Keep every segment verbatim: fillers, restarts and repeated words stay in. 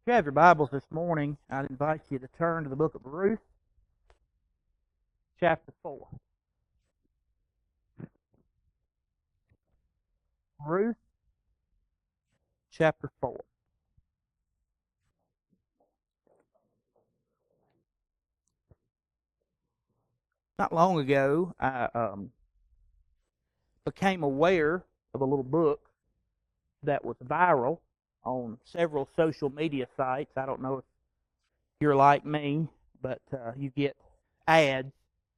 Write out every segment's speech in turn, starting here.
If you have your Bibles this morning, I'd invite you to turn to the book of Ruth, chapter four. Ruth, chapter four. Not long ago, I um, became aware of a little book that was viral on several social media sites. I don't know if you're like me, but uh, you get ads,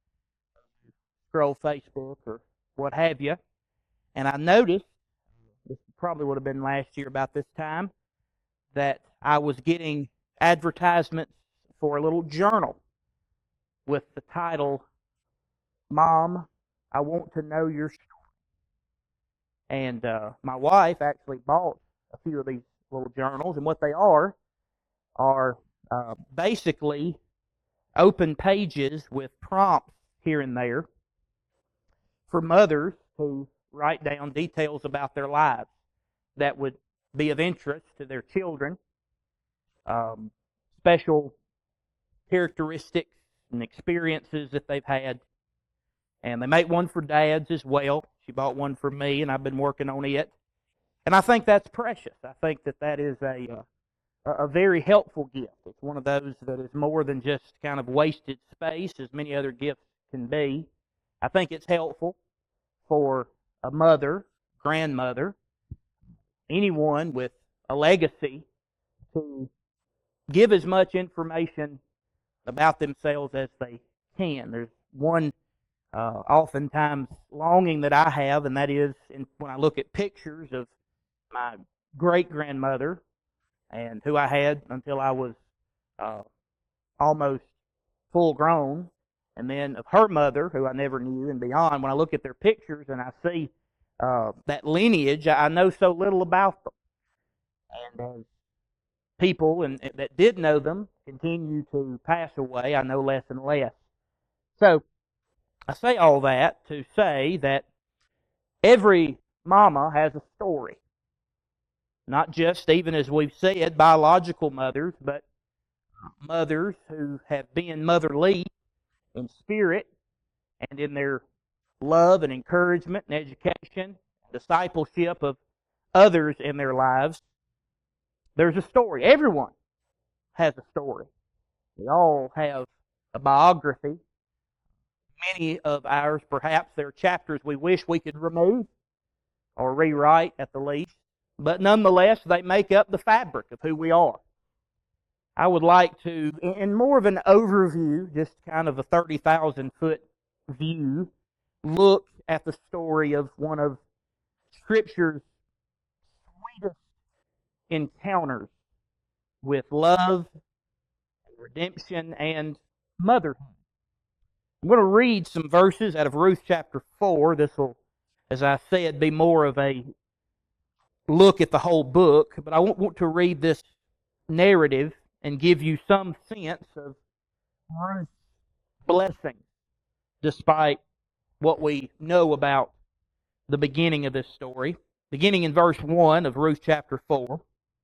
scroll Facebook or what have you, and I noticed, this probably would have been last year about this time, that I was getting advertisements for a little journal with the title, Mom, I Want to Know Your Story. And uh, my wife actually bought a few of these little journals, and what they are are uh, basically open pages with prompts here and there for mothers who write down details about their lives that would be of interest to their children, um, special characteristics and experiences that they've had. And they make one for dads as well. She bought one for me, and I've been working on it. And I think that's precious. I think that that is a, uh, a very helpful gift. It's one of those that is more than just kind of wasted space, as many other gifts can be. I think it's helpful for a mother, grandmother, anyone with a legacy to give as much information about themselves as they can. There's one uh, oftentimes longing that I have, and that is in, when I look at pictures of my great-grandmother and who I had until I was uh, almost full grown, and then of her mother, who I never knew, and beyond. When I look at their pictures and I see uh, that lineage, I know so little about them. And as people and that did know them continue to pass away, I know less and less. So I say all that to say that every mama has a story. Not just, even as we've said, biological mothers, but mothers who have been motherly in spirit and in their love and encouragement and education, discipleship of others in their lives. There's a story. Everyone has a story. We all have a biography. Many of ours, perhaps, there are chapters we wish we could remove or rewrite at the least. But nonetheless, they make up the fabric of who we are. I would like to, in more of an overview, just kind of a thirty thousand foot view, look at the story of one of Scripture's sweetest encounters with love, redemption, and motherhood. I'm going to read some verses out of Ruth chapter four. This will, as I said, be more of a look at the whole book, but I want to read this narrative and give you some sense of Ruth's blessing, despite what we know about the beginning of this story. Beginning in verse one of Ruth chapter four.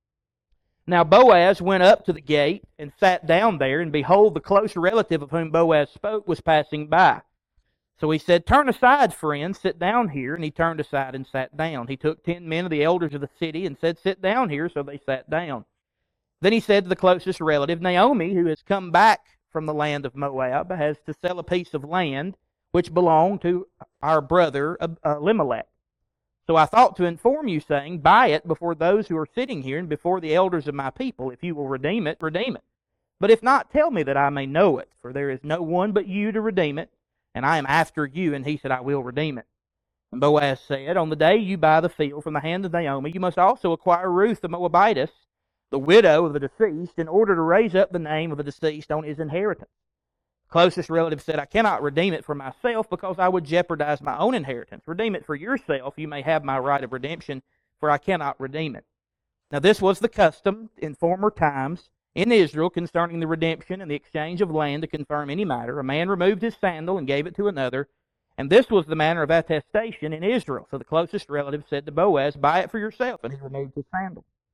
Now Boaz went up to the gate and sat down there, and behold, the close relative of whom Boaz spoke was passing by. So he said, "Turn aside, friend, sit down here." And he turned aside and sat down. He took ten men of the elders of the city and said, "Sit down here." So they sat down. Then he said to the closest relative, "Naomi, who has come back from the land of Moab, has to sell a piece of land which belonged to our brother Elimelech. So I thought to inform you, saying, buy it before those who are sitting here and before the elders of my people. If you will redeem it, redeem it. But if not, tell me that I may know it, for there is no one but you to redeem it, and I am after you." And he said, "I will redeem it." And Boaz said, "On the day you buy the field from the hand of Naomi, you must also acquire Ruth the Moabitess, the widow of the deceased, in order to raise up the name of the deceased on his inheritance." The closest relative said, "I cannot redeem it for myself, because I would jeopardize my own inheritance. Redeem it for yourself. You may have my right of redemption, for I cannot redeem it." Now this was the custom in former times in Israel concerning the redemption and the exchange of land to confirm any matter. A man removed his sandal and gave it to another, and this was the manner of attestation in Israel. So the closest relative said to Boaz, "Buy it for yourself," and he removed his sandal.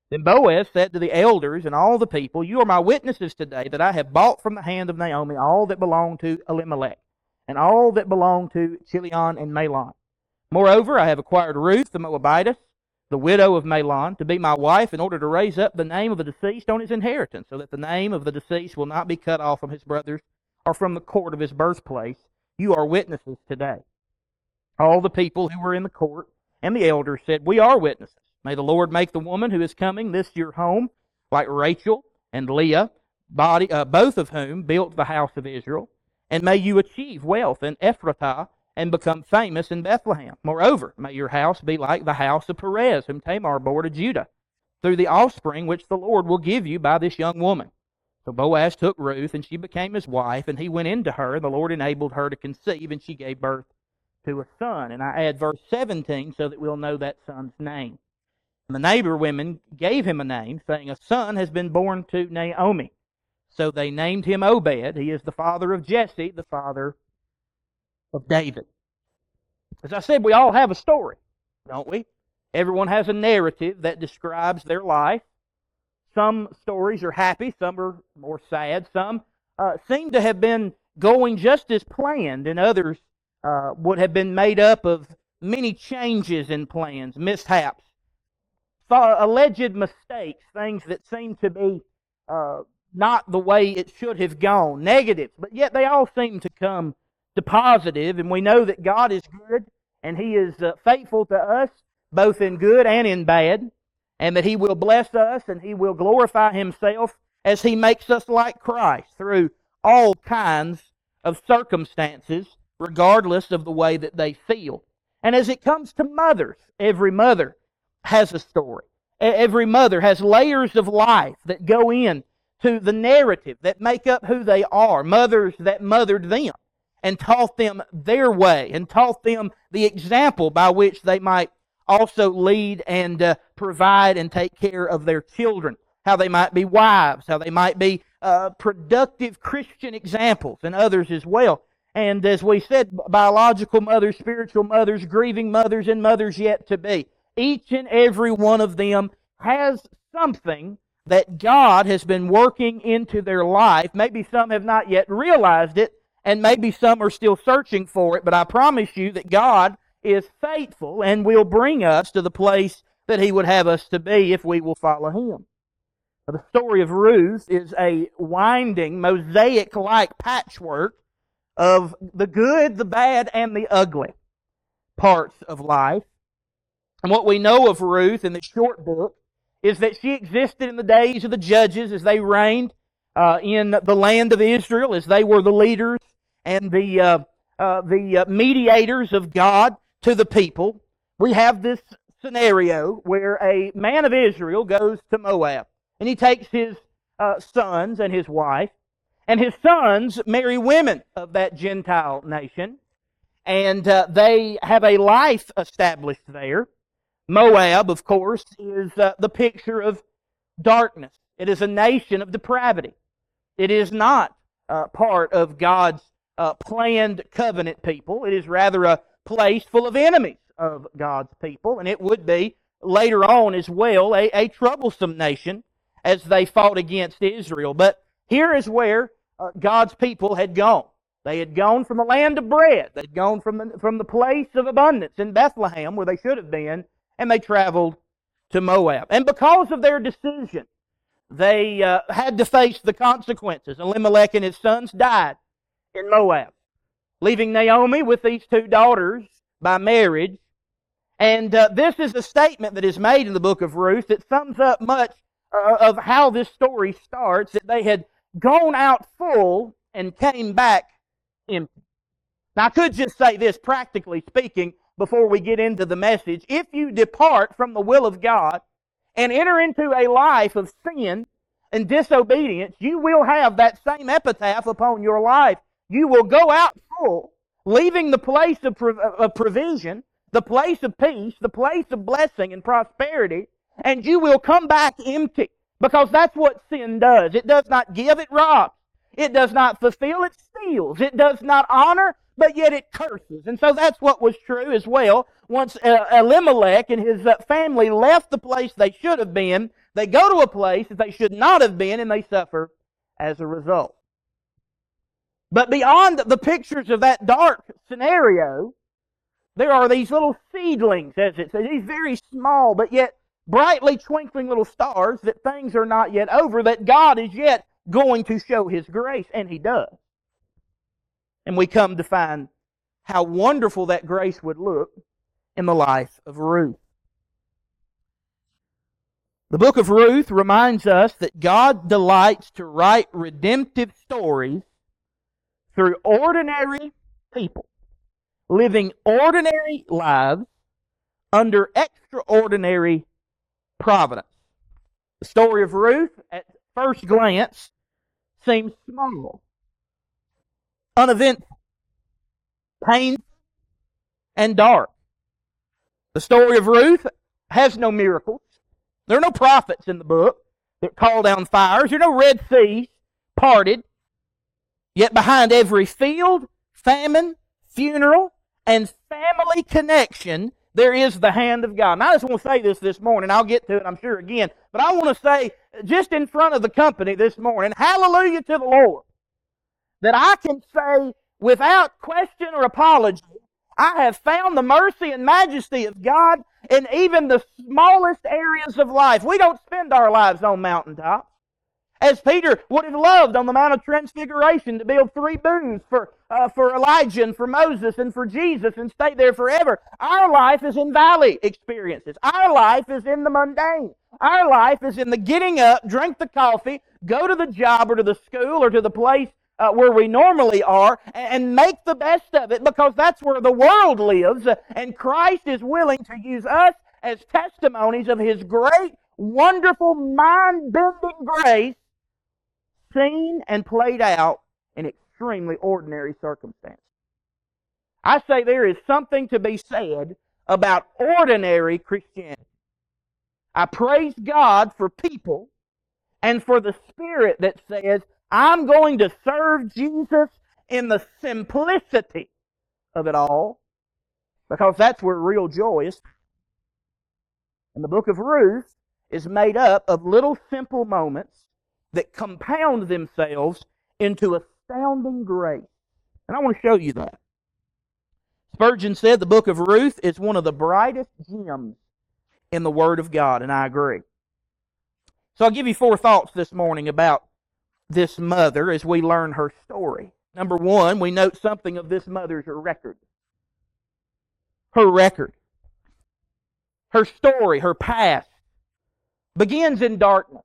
Then Boaz said to the elders and all the people, "You are my witnesses today that I have bought from the hand of Naomi all that belonged to Elimelech, and all that belonged to Chilion and Mahlon. Moreover, I have acquired Ruth the Moabitess, the widow of Mahlon, to be my wife in order to raise up the name of the deceased on his inheritance, so that the name of the deceased will not be cut off from his brothers or from the court of his birthplace. You are witnesses today." All the people who were in the court and the elders said, "We are witnesses. May the Lord make the woman who is coming this your home, like Rachel and Leah, body, uh, both of whom built the house of Israel. And may you achieve wealth in Ephratah and become famous in Bethlehem. Moreover, may your house be like the house of Perez, whom Tamar bore to Judah, through the offspring which the Lord will give you by this young woman." So Boaz took Ruth, and she became his wife, and he went in to her, and the Lord enabled her to conceive, and she gave birth to a son. And I add verse seventeen so that we'll know that son's name. And the neighbor women gave him a name, saying, "A son has been born to Naomi." So they named him Obed. He is the father of Jesse, the father of David. As I said, we all have a story, don't we? Everyone has a narrative that describes their life. Some stories are happy, some are more sad. Some uh, seem to have been going just as planned, and others uh, would have been made up of many changes in plans, mishaps, alleged mistakes, things that seem to be uh, not the way it should have gone, negatives, but yet they all seem to come to positive, and we know that God is good, and He is uh, faithful to us, both in good and in bad, and that He will bless us, and He will glorify Himself as He makes us like Christ through all kinds of circumstances, regardless of the way that they feel. And as it comes to mothers, every mother has a story. Every mother has layers of life that go in to the narrative that make up who they are. Mothers that mothered them and taught them their way and taught them the example by which they might also lead and uh, provide and take care of their children. How they might be wives, how they might be uh, productive Christian examples, and others as well. And as we said, biological mothers, spiritual mothers, grieving mothers, and mothers yet to be. Each and every one of them has something that God has been working into their life. Maybe some have not yet realized it, and maybe some are still searching for it, but I promise you that God is faithful and will bring us to the place that He would have us to be if we will follow Him. The story of Ruth is a winding, mosaic-like patchwork of the good, the bad, and the ugly parts of life. And what we know of Ruth in the short book is that she existed in the days of the judges as they reigned uh, in the land of Israel, as they were the leaders and the uh, uh, the uh, mediators of God to the people. We have this scenario where a man of Israel goes to Moab, and he takes his uh, sons and his wife, and his sons marry women of that Gentile nation, and uh, they have a life established there. Moab, of course, is uh, the picture of darkness. It is a nation of depravity. It is not uh, part of God's uh, planned covenant people. It is rather a place full of enemies of God's people, and it would be later on as well a, a troublesome nation as they fought against Israel. But here is where uh, God's people had gone. They had gone from the land of bread. They had gone from the, from the place of abundance in Bethlehem, where they should have been, and they traveled to Moab. And because of their decision, they uh, had to face the consequences. Elimelech and his sons died in Moab, leaving Naomi with these two daughters by marriage. And uh, this is a statement that is made in the book of Ruth that sums up much uh, of how this story starts, that they had gone out full and came back empty. Now, I could just say this, practically speaking, before we get into the message. If you depart from the will of God and enter into a life of sin and disobedience, you will have that same epitaph upon your life. You will go out full, leaving the place of, prov- of provision, the place of peace, the place of blessing and prosperity, and you will come back empty. Because that's what sin does. It does not give, it robs. It does not fulfill, it steals. It does not honor, but yet it curses. And so that's what was true as well. Once uh, Elimelech and his uh, family left the place they should have been, They go to a place that they should not have been, and they suffer as a result. But beyond the pictures of that dark scenario, there are these little seedlings, as it says, these very small but yet brightly twinkling little stars, that things are not yet over, that God is yet going to show His grace, and He does. And we come to find how wonderful that grace would look in the life of Ruth. The book of Ruth reminds us that God delights to write redemptive stories through ordinary people, living ordinary lives under extraordinary providence. The story of Ruth, at first glance, seems small, uneventful, painful, and dark. The story of Ruth has no miracles. There are no prophets in the book that call down fires. There are no Red Seas parted. Yet behind every field, famine, funeral, and family connection, there is the hand of God. And I just want to say this this morning. I'll get to it, I'm sure, again. But I want to say, just in front of the company this morning, hallelujah to the Lord, that I can say without question or apology, I have found the mercy and majesty of God in even the smallest areas of life. We don't spend our lives on mountaintops. As Peter would have loved on the Mount of Transfiguration to build three booths for, uh, for Elijah and for Moses and for Jesus and stay there forever. Our life is in valley experiences. Our life is in the mundane. Our life is in the getting up, drink the coffee, go to the job or to the school or to the place uh, where we normally are, and make the best of it, because that's where the world lives, uh, and Christ is willing to use us as testimonies of His great, wonderful, mind-bending grace, seen and played out in extremely ordinary circumstances. I say there is something to be said about ordinary Christianity. I praise God for people and for the Spirit that says, I'm going to serve Jesus in the simplicity of it all, because that's where real joy is. And the book of Ruth is made up of little simple moments that compound themselves into astounding grace. And I want to show you that. Spurgeon said the book of Ruth is one of the brightest gems in the Word of God, and I agree. So I'll give you four thoughts this morning about this mother as we learn her story. Number one, we note something of this mother's record. Her record. Her story, her past, begins in darkness.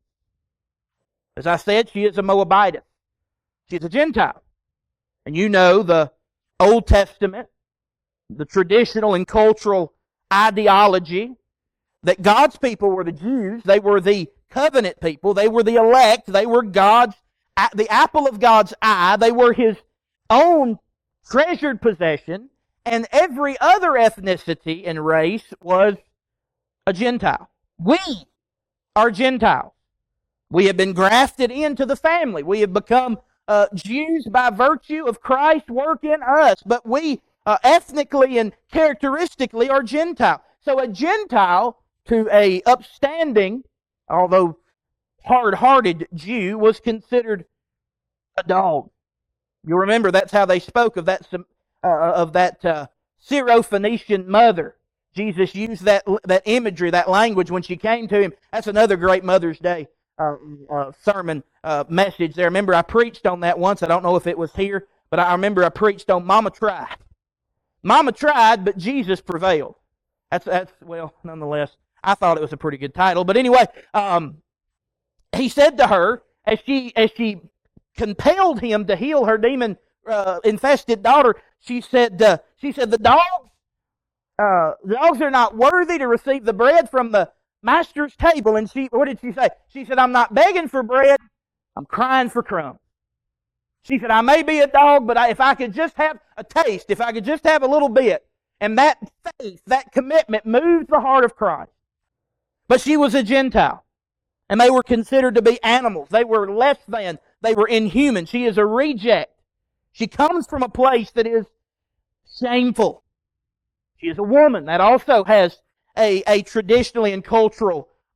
As I said, she is a Moabitess. She's a Gentile. And you know the Old Testament, the traditional and cultural ideology that God's people were the Jews. They were the covenant people. They were the elect. They were God's, the apple of God's eye. They were His own treasured possession. And every other ethnicity and race was a Gentile. We are Gentiles. We have been grafted into the family. We have become uh, Jews by virtue of Christ's work in us. But we uh, ethnically and characteristically are Gentile. So a Gentile to a upstanding, although hard-hearted Jew, was considered a dog. You remember that's how they spoke of that uh, of that uh, Syrophoenician mother. Jesus used that that imagery, that language when she came to him. That's another great Mother's Day uh, uh, sermon uh, message there. Remember, I preached on that once. I don't know if it was here, but I remember I preached on Mama Tried. Mama tried, but Jesus prevailed. That's that's well, nonetheless, I thought it was a pretty good title. But anyway, um, he said to her as she as she compelled him to heal her demon uh, infested daughter, she said, uh, she said, the dogs, uh, the dogs are not worthy to receive the bread from the master's table. And she, what did she say? She said, I'm not begging for bread, I'm crying for crumbs. She said, I may be a dog, but I, if I could just have a taste, if I could just have a little bit. And that faith, that commitment moved the heart of Christ. But she was a Gentile. And they were considered to be animals. They were less than. They were inhuman. She is a reject. She comes from a place that is shameful. She is a woman. That also has a, a traditionally and cultural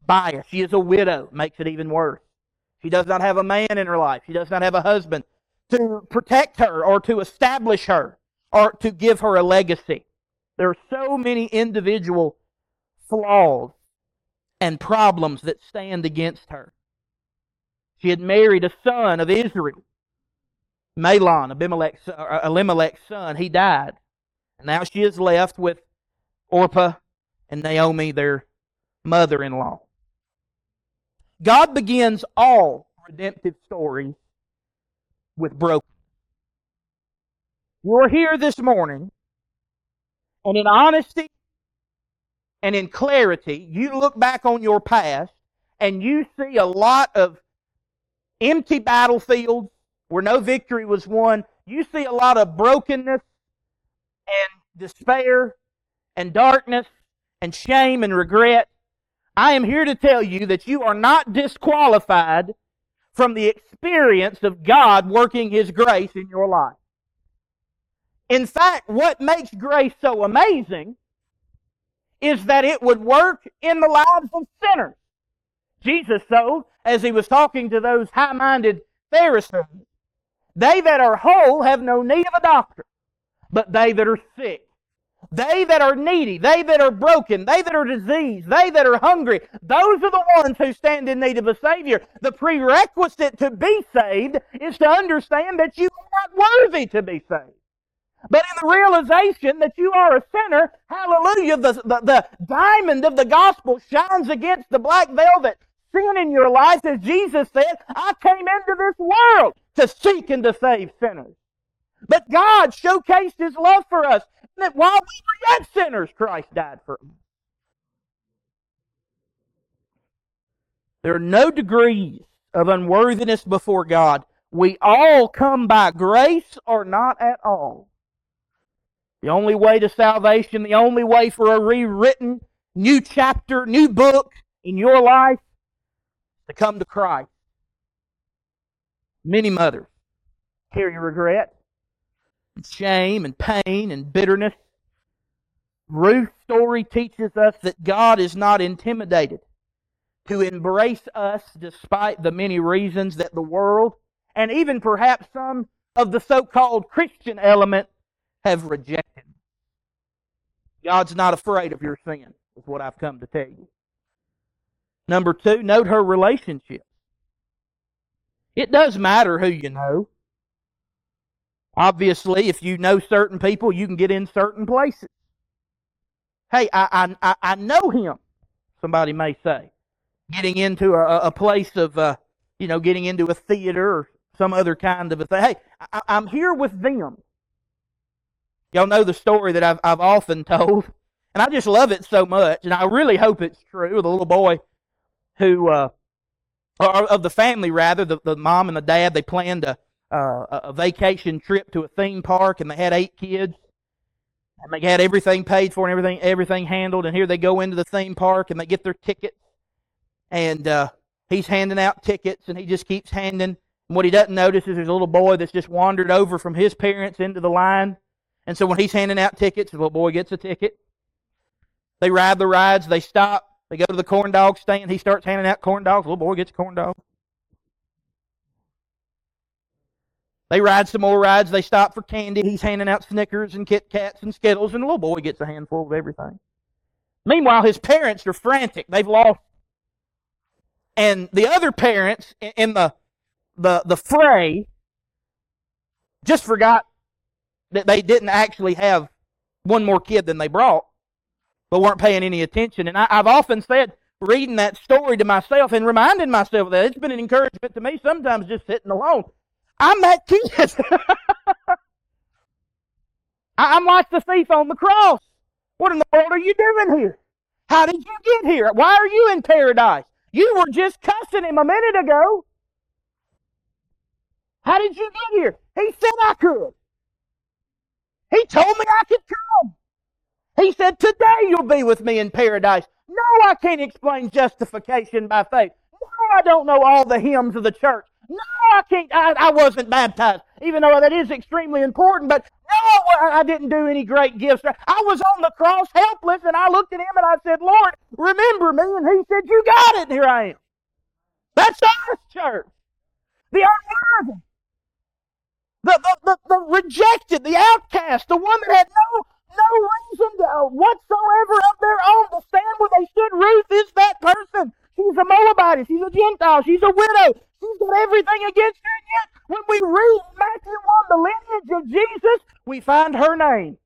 bias. She is a widow. Makes it even worse. She does not have a man in her life. She does not have a husband to protect her or to establish her or to give her a legacy. There are so many individual flaws and problems that stand against her. She had married a son of Israel, Mahlon, Abimelech's, uh, Elimelech's son. He died. And now she is left with Orpah and Naomi, their mother-in-law. God begins all redemptive stories with brokenness. You're here this morning, and in honesty and in clarity, you look back on your past, and you see a lot of empty battlefields where no victory was won. You see a lot of brokenness and despair and darkness and shame and regret. I am here to tell you that you are not disqualified from the experience of God working His grace in your life. In fact, what makes grace so amazing is that it would work in the lives of sinners. Jesus, so, as He was talking to those high-minded Pharisees, they that are whole have no need of a doctor, but they that are sick. They that are needy, they that are broken, they that are diseased, they that are hungry, those are the ones who stand in need of a Savior. The prerequisite to be saved is to understand that you are not worthy to be saved. But in the realization that you are a sinner, hallelujah, the, the, the diamond of the gospel shines against the black velvet sin in your life, as Jesus said, I came into this world to seek and to save sinners. But God showcased His love for us, that while we were yet sinners, Christ died for us. There are no degrees of unworthiness before God. We all come by grace or not at all. The only way to salvation, the only way for a rewritten new chapter, new book in your life, to come to Christ. Many mothers carry regret, and shame, and pain, and bitterness. Ruth's story teaches us that God is not intimidated to embrace us despite the many reasons that the world, and even perhaps some of the so-called Christian element, have rejected. God's not afraid of your sin, is what I've come to tell you. Number two, note her relationship. It does matter who you know. Obviously, if you know certain people, you can get in certain places. Hey, I I, I know him, somebody may say. Getting into a, a place of, uh, you know, getting into a theater or some other kind of a thing. Hey, I, I'm here with them. Y'all know the story that I've, I've often told, and I just love it so much, and I really hope it's true. The little boy who, uh, or of the family rather, the, the mom and the dad, they planned a, uh, a vacation trip to a theme park, and they had eight kids, and they had everything paid for and everything, everything handled, and here they go into the theme park, and they get their tickets, and uh, he's handing out tickets, and he just keeps handing, and what he doesn't notice is there's a little boy that's just wandered over from his parents into the line. And so when he's handing out tickets, the little boy gets a ticket. They ride the rides. They stop. They go to the corn dog stand. He starts handing out corn dogs. The little boy gets a corn dog. They ride some more rides. They stop for candy. He's handing out Snickers and Kit Kats and Skittles, and the little boy gets a handful of everything. Meanwhile, his parents are frantic. They've lost. And the other parents in the, the, the fray just forgot that they didn't actually have one more kid than they brought, but weren't paying any attention. And I, I've often said, reading that story to myself and reminding myself of that, it's been an encouragement to me sometimes just sitting alone. I'm that kid. I'm like the thief on the cross. What in the world are you doing here? How did you get here? Why are you in paradise? You were just cussing him a minute ago. How did you get here? He said I could. He told me I could come. He said, today you'll be with me in paradise. No, I can't explain justification by faith. No, I don't know all the hymns of the church. No, I can't. I, I wasn't baptized. even though that is extremely important. But no, I didn't do any great gifts. I was on the cross helpless, and I looked at him and I said, Lord, remember me. And he said, you got it, and here I am. That's us, church. The unworthy. The, the, the, the rejected, the outcast, the one that had no, no reason to, whatsoever of their own to stand where they stood. Ruth is that person. She's a Moabite. She's a Gentile. She's a widow. She's got everything against her. And yet, when we read Matthew one, the lineage of Jesus, we find her name.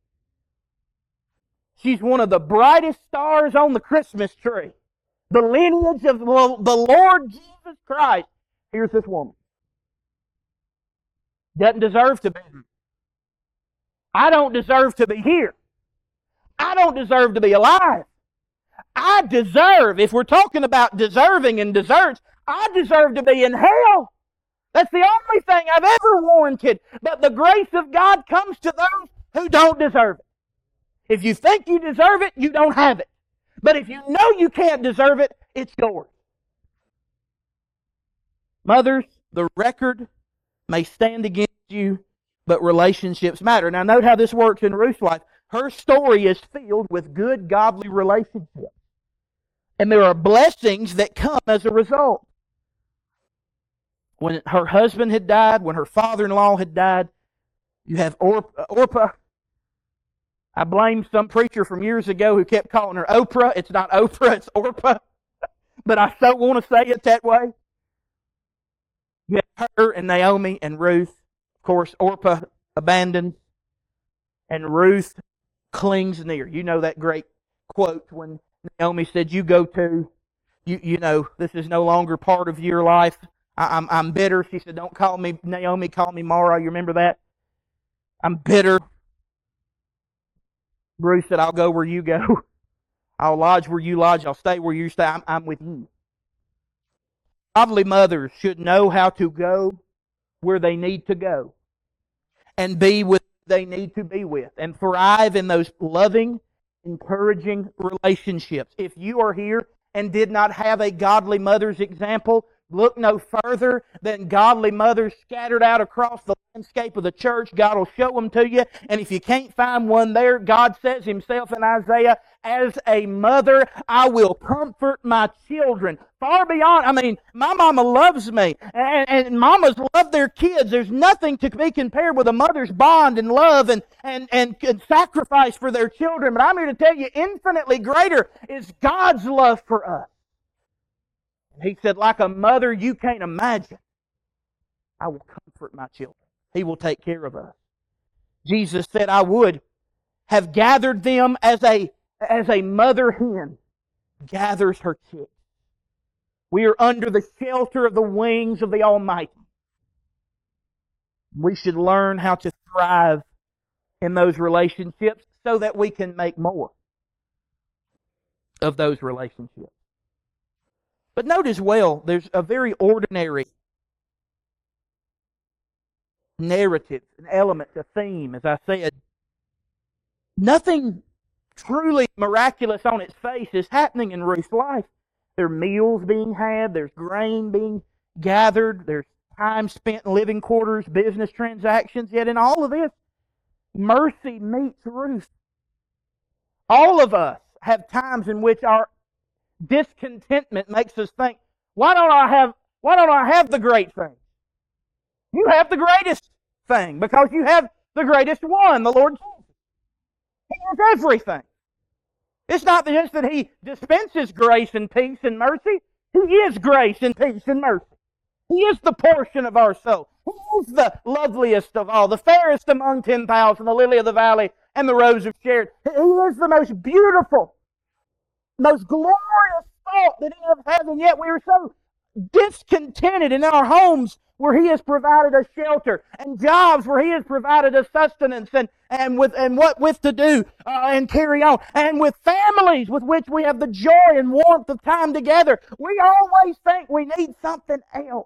She's one of the brightest stars on the Christmas tree. The lineage of the Lord Jesus Christ. Here's this woman. Doesn't deserve to be here. I don't deserve to be here. I don't deserve to be alive. I deserve, if we're talking about deserving and deserts, I deserve to be in hell. That's the only thing I've ever warranted. But the grace of God comes to those who don't deserve it. If you think you deserve it, you don't have it. But if you know you can't deserve it, it's yours. Mothers, the record may stand against you, but relationships matter. Now note how this works in Ruth's life. Her story is filled with good, godly relationships. And there are blessings that come as a result. When her husband had died, when her father-in-law had died, you have Orpah. Orpah. I blame some preacher from years ago who kept calling her Oprah. It's not Oprah, it's Orpah. But I so want to say it that way. You have her and Naomi and Ruth. Of course, Orpah abandoned, and Ruth clings near. You know that great quote when Naomi said, you go to, you you know, this is no longer part of your life. I, I'm I'm bitter. She said, don't call me Naomi, call me Mara. You remember that? I'm bitter. Ruth said, I'll go where you go. I'll lodge where you lodge. I'll stay where you stay. I'm, I'm with you. Godly mothers should know how to go where they need to go and be with they need to be with and thrive in those loving, encouraging relationships. If you are here and did not have a godly mother's example, look no further than godly mothers scattered out across the landscape of the church. God will show them to you. And if you can't find one there, God says himself in Isaiah, as a mother, I will comfort my children. Far beyond, I mean, my mama loves me. And, and mamas love their kids. There's nothing to be compared with a mother's bond and love and, and, and, and sacrifice for their children. But I'm here to tell you, infinitely greater is God's love for us. He said, like a mother you can't imagine, I will comfort my children. He will take care of us. Jesus said, I would have gathered them as a, as a mother hen gathers her chicks. We are under the shelter of the wings of the Almighty. We should learn how to thrive in those relationships so that we can make more of those relationships. But note as well, there's a very ordinary narrative, an element, a theme, as I said. Nothing truly miraculous on its face is happening in Ruth's life. There are meals being had, there's grain being gathered, there's time spent in living quarters, business transactions, yet in all of this, mercy meets Ruth. All of us have times in which our discontentment makes us think, why don't I have why don't I have the great thing? You have the greatest thing because you have the greatest one, the Lord Jesus. He has everything. It's not just that He dispenses grace and peace and mercy. He is grace and peace and mercy. He is the portion of our soul. He is the loveliest of all, the fairest among ten thousand, the lily of the valley and the rose of Sharon. He is the most beautiful, most glorious thought that any of us has, and yet we are so discontented in our homes where He has provided us shelter, and jobs where He has provided us sustenance and, and with and what with to do uh, and carry on, and with families with which we have the joy and warmth of time together. We always think we need something else.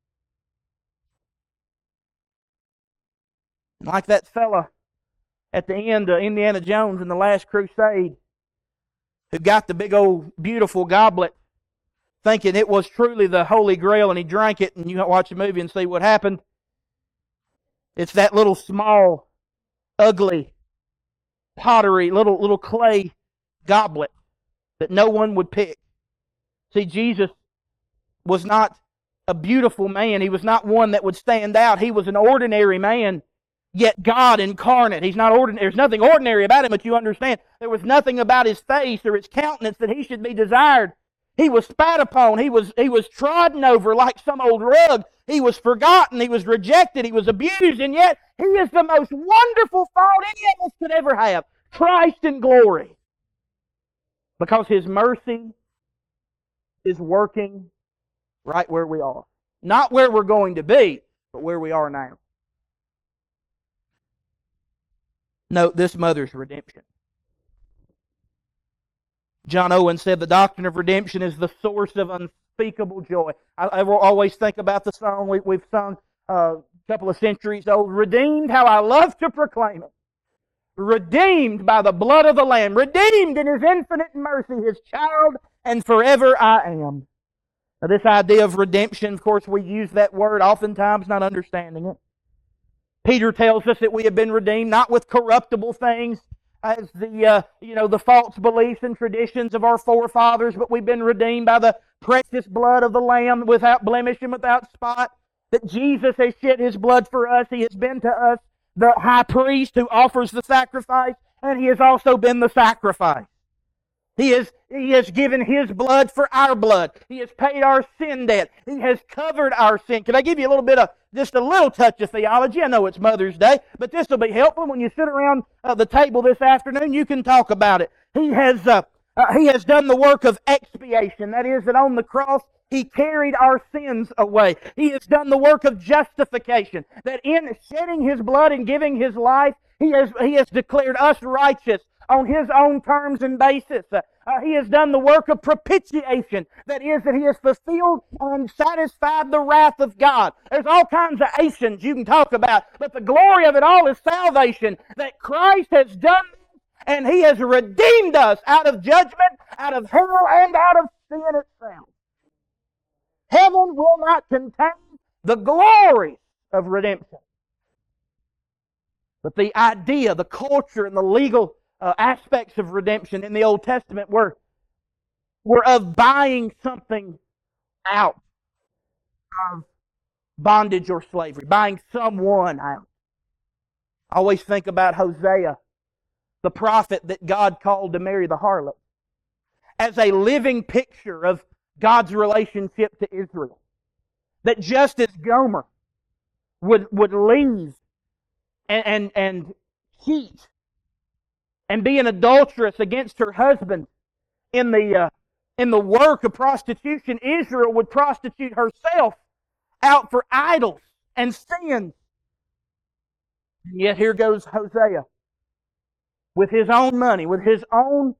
Like that fella at the end of Indiana Jones in The Last Crusade, who got the big old beautiful goblet thinking it was truly the Holy Grail, and he drank it, and you watch the movie and see what happened. It's that little small, ugly pottery, little little clay goblet that no one would pick. See, Jesus was not a beautiful man. He was not one that would stand out. He was an ordinary man, yet God incarnate. He's not ordinary. There's nothing ordinary about him, but you understand. There was nothing about his face or his countenance that he should be desired. He was spat upon. He was, he was trodden over like some old rug. He was forgotten. He was rejected. He was abused. And yet, He is the most wonderful thought any of us could ever have. Christ in glory. Because His mercy is working right where we are. Not where we're going to be, but where we are now. Note this mother's redemption. John Owen said the doctrine of redemption is the source of unspeakable joy. I, I will always think about the song we, we've sung uh, a couple of centuries old, Redeemed, how I love to proclaim it. Redeemed by the blood of the Lamb. Redeemed in His infinite mercy, His child, and forever I am. Now this idea of redemption, of course, we use that word oftentimes not understanding it. Peter tells us that we have been redeemed not with corruptible things, as the uh, you know the false beliefs and traditions of our forefathers, but we've been redeemed by the precious blood of the Lamb, without blemish and without spot. That Jesus has shed His blood for us. He has been to us the high priest who offers the sacrifice, and He has also been the sacrifice. He has, he has given His blood for our blood. He has paid our sin debt. He has covered our sin. Can I give you a little bit of, just a little touch of theology? I know it's Mother's Day, but this will be helpful. When you sit around uh, the table this afternoon, you can talk about it. He has, uh, uh, he has done the work of expiation. That is, that on the cross, He carried our sins away. He has done the work of justification. That in shedding His blood and giving His life, He has, he has declared us righteous on His own terms and basis. Uh, uh, he has done the work of propitiation. That is, that He has fulfilled and satisfied the wrath of God. There's all kinds of ations you can talk about, but the glory of it all is salvation. That Christ has done this, and He has redeemed us out of judgment, out of hell, and out of sin itself. Heaven will not contain the glory of redemption. But the idea, the culture, and the legal uh, aspects of redemption in the Old Testament were, were of buying something out of bondage or slavery, buying someone out. I always think about Hosea, the prophet that God called to marry the harlot, as a living picture of God's relationship to Israel. That just as Gomer would, would leave and, and, and cheat and be an adulteress against her husband in the, uh, in the work of prostitution, Israel would prostitute herself out for idols and sins. And yet here goes Hosea with his own money, with his own,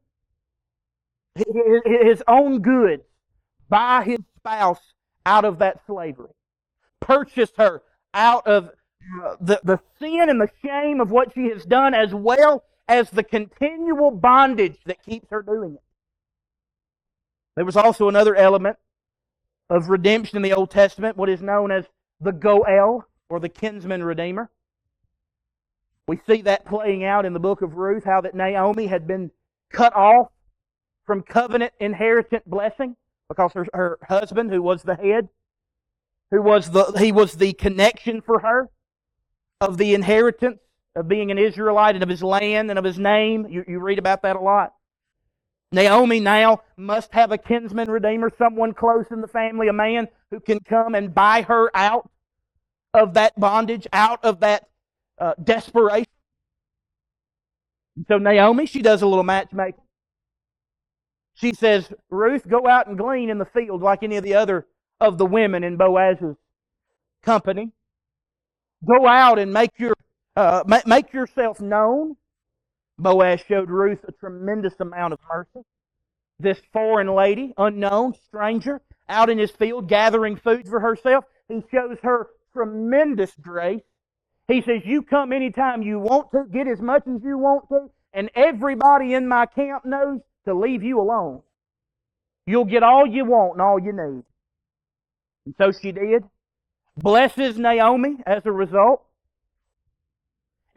his own goods, buy his spouse out of that slavery. Purchase her out of uh, the, the sin and the shame of what she has done, as well as the continual bondage that keeps her doing it. There was also another element of redemption in the Old Testament, what is known as the Goel, or the kinsman redeemer. We see that playing out in the book of Ruth, how that Naomi had been cut off from covenant inheritance blessing, because her, her husband, who was the head, who was the he was the connection for her of the inheritance of being an Israelite and of his land and of his name. You, you read about that a lot. Naomi now must have a kinsman redeemer, someone close in the family, a man who can come and buy her out of that bondage, out of that uh, desperation. And so Naomi, she does a little matchmaking. She says, Ruth, go out and glean in the field like any of the other of the women in Boaz's company. Go out and make your uh, make yourself known. Boaz showed Ruth a tremendous amount of mercy. This foreign lady, unknown, stranger, out in his field gathering food for herself, he shows her tremendous grace. He says, you come anytime you want to, get as much as you want to, and everybody in my camp knows to leave you alone. You'll get all you want and all you need. And so she did. Blesses Naomi as a result.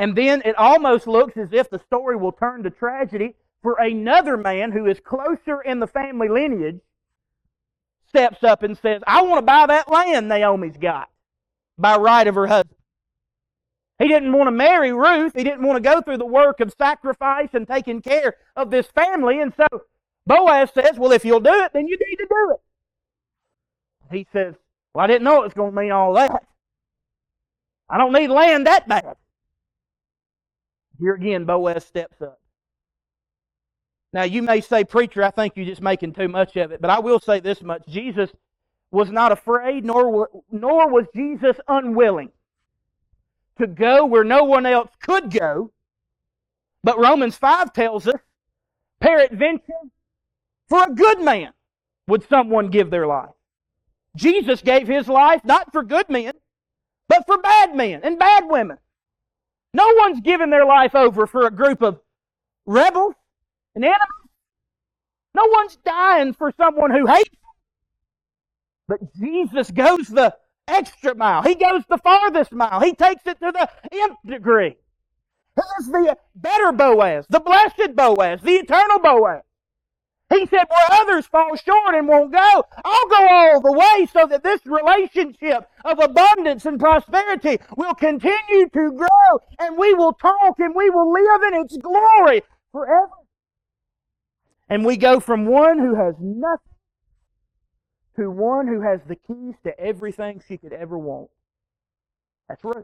And then it almost looks as if the story will turn to tragedy, for another man who is closer in the family lineage steps up and says, I want to buy that land Naomi's got by right of her husband. He didn't want to marry Ruth. He didn't want to go through the work of sacrifice and taking care of this family. And so Boaz says, well, if you'll do it, then you need to do it. He says, well, I didn't know it was going to mean all that. I don't need land that bad. Here again, Boaz steps up. Now, you may say, preacher, I think you're just making too much of it. But I will say this much. Jesus was not afraid, nor, nor was Jesus unwilling to go where no one else could go. But Romans five tells us, peradventure, for a good man would someone give their life. Jesus gave His life not for good men, but for bad men and bad women. No one's given their life over for a group of rebels and enemies. No one's dying for someone who hates them. But Jesus goes the extra mile. He goes the farthest mile. He takes it to the nth degree. He is the better Boaz, the blessed Boaz, the eternal Boaz. He said, where others fall short and won't go, I'll go all the way so that this relationship of abundance and prosperity will continue to grow, and we will talk and we will live in its glory forever. And we go from one who has nothing to one who has the keys to everything she could ever want. That's Ruth.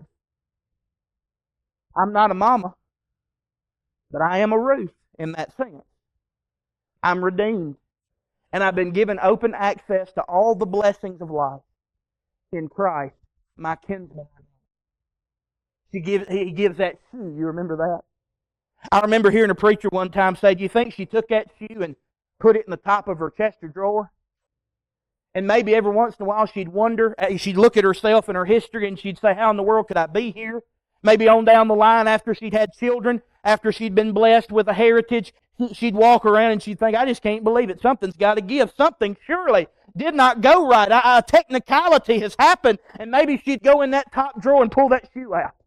I'm not a mama, but I am a Ruth in that sense. I'm redeemed, and I've been given open access to all the blessings of life in Christ, my kinsman. She gives, he gives that shoe. You remember that? I remember hearing a preacher one time say, do you think she took that shoe and put it in the top of her Chester drawer? And maybe every once in a while she'd wonder, she'd look at herself and her history and she'd say, how in the world could I be here? Maybe on down the line after she'd had children, after she'd been blessed with a heritage, she'd walk around and she'd think, I just can't believe it. Something's got to give. Something surely did not go right. A, a technicality has happened. And maybe she'd go in that top drawer and pull that shoe out.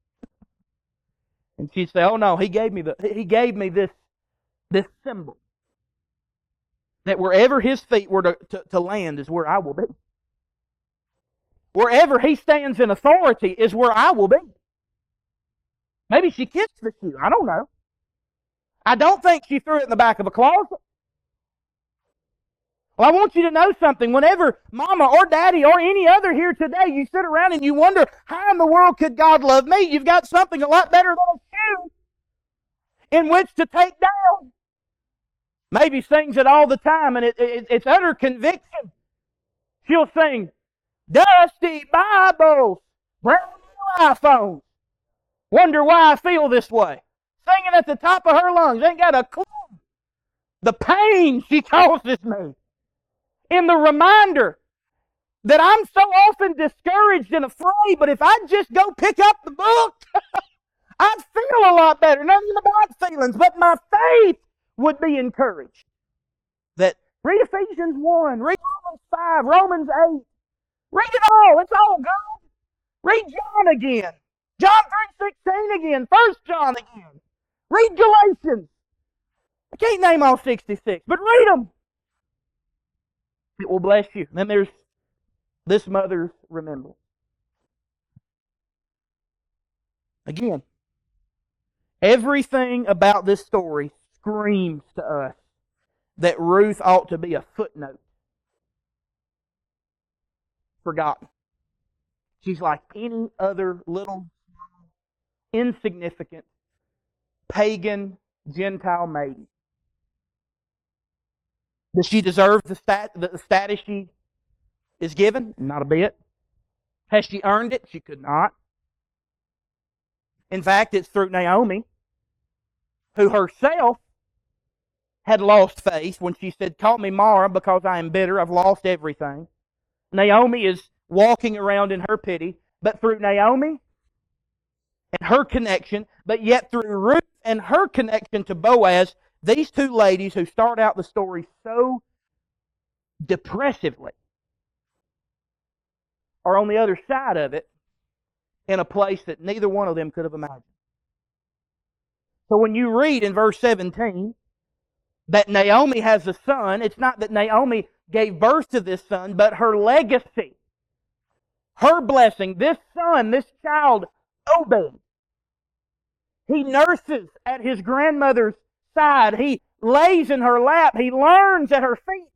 And she'd say, oh no, he gave me the he gave me this, this symbol. That wherever His feet were to, to, to land is where I will be. Wherever He stands in authority is where I will be. Maybe she kissed the shoe. I don't know. I don't think she threw it in the back of a closet. Well, I want you to know something. Whenever Mama or Daddy or any other here today, you sit around and you wonder, how in the world could God love me? You've got something a lot better than a shoe in which to take down. Maybe sings it all the time, and it, it, it's utter conviction. She'll sing, dusty Bibles, brand new iPhones. Wonder why I feel this way. Singing at the top of her lungs. Ain't got a clue. The pain she causes me. In the reminder that I'm so often discouraged and afraid, but if I just go pick up the book, I'd feel a lot better. Nothing about feelings, but my faith would be encouraged. That read Ephesians one, read Romans five, Romans eight. Read it all. It's all good. Read John again. John three sixteen again. First John again. Read Galatians. I can't name all sixty-six, but read them. It will bless you. Then there's this mother's remembrance. Again, everything about this story screams to us that Ruth ought to be a footnote. Forgotten. She's like any other little, insignificant, pagan, Gentile maiden. Does she deserve the, stat, the status she is given? Not a bit. Has she earned it? She could not. In fact, it's through Naomi, who herself had lost faith when she said, call me Mara because I am bitter. I've lost everything. Naomi is walking around in her pity, but through Naomi and her connection, but yet through Ruth and her connection to Boaz, these two ladies who start out the story so depressively are on the other side of it in a place that neither one of them could have imagined. So when you read in verse seventeen that Naomi has a son, it's not that Naomi gave birth to this son, but her legacy, her blessing, this son, this child, Obed, he nurses at his grandmother's side. He lays in her lap. He learns at her feet.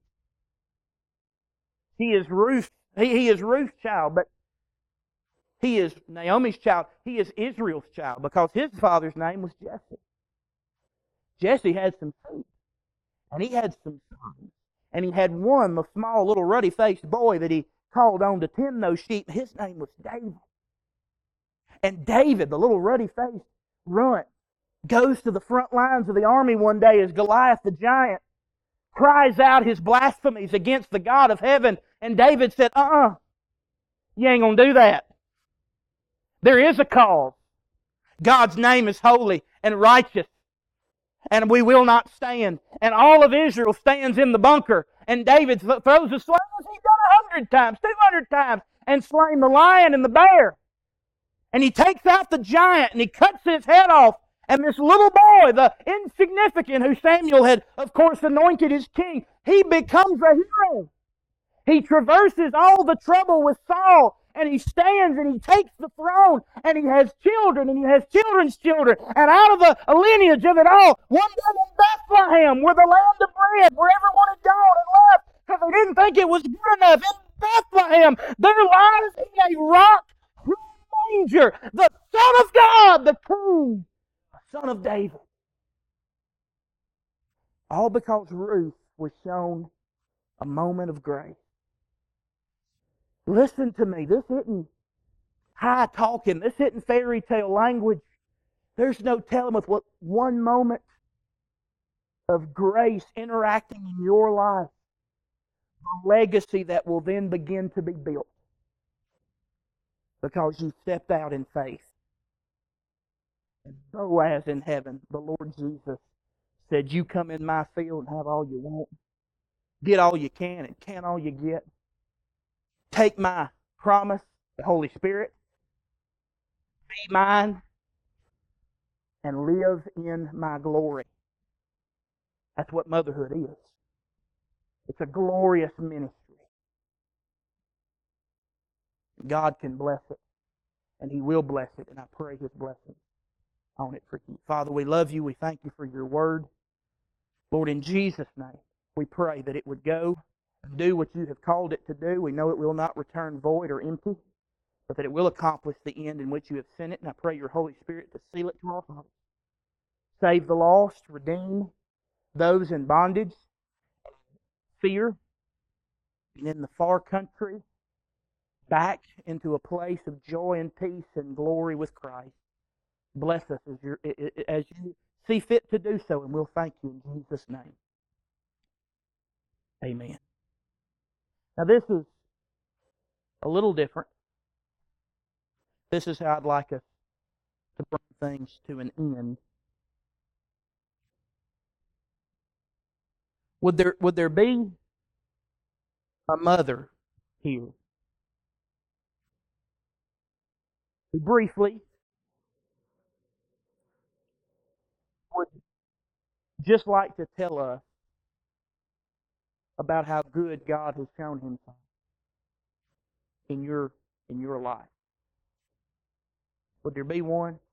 He is Ruth. He, he is Ruth's child, but he is Naomi's child. He is Israel's child because his father's name was Jesse. Jesse had some feet, and he had some sons. And he had one, the small little ruddy-faced boy that he called on to tend those sheep. His name was David. And David, the little ruddy-faced runt, goes to the front lines of the army one day as Goliath the giant cries out his blasphemies against the God of heaven. And David said, uh-uh, you ain't going to do that. There is a cause. God's name is holy and righteous, and we will not stand. And all of Israel stands in the bunker, and David throws a sling as he's done a hundred times, two hundred times, and slain the lion and the bear. And he takes out the giant, and he cuts his head off. And this little boy, the insignificant, who Samuel had, of course, anointed as king, he becomes a hero. He traverses all the trouble with Saul, and he stands and he takes the throne, and he has children, and he has children's children. And out of the lineage of it all, one day in Bethlehem, where the land of bread, where everyone had gone and left because they didn't think it was good enough, in Bethlehem, there lies in a rock manger the Son of God, the King, the Son of David. All because Ruth was shown a moment of grace. Listen to me. This isn't high talking. This isn't fairy tale language. There's no telling with what one moment of grace interacting in your life, the legacy that will then begin to be built because you stepped out in faith. And Boaz in heaven, the Lord Jesus, said, you come in my field and have all you want. Get all you can and can all you get. Take my promise, the Holy Spirit, be mine, and live in my glory. That's what motherhood is. It's a glorious ministry. God can bless it, and He will bless it, and I pray His blessing on it for you. Father, we love you. We thank you for your word. Lord, in Jesus' name, we pray that it would go and do what you have called it to do. We know it will not return void or empty, but that it will accomplish the end in which you have sent it. And I pray your Holy Spirit to seal it to our hearts. Save the lost, redeem those in bondage, fear, and in the far country, back into a place of joy and peace and glory with Christ. Bless us as, your, as you see fit to do so, and we'll thank you in Jesus' name. Amen. Now this is a little different. This is how I'd like us to bring things to an end. Would there, would there be a mother here who briefly would just like to tell us about how good God has shown Himself in your in your life? Would there be one?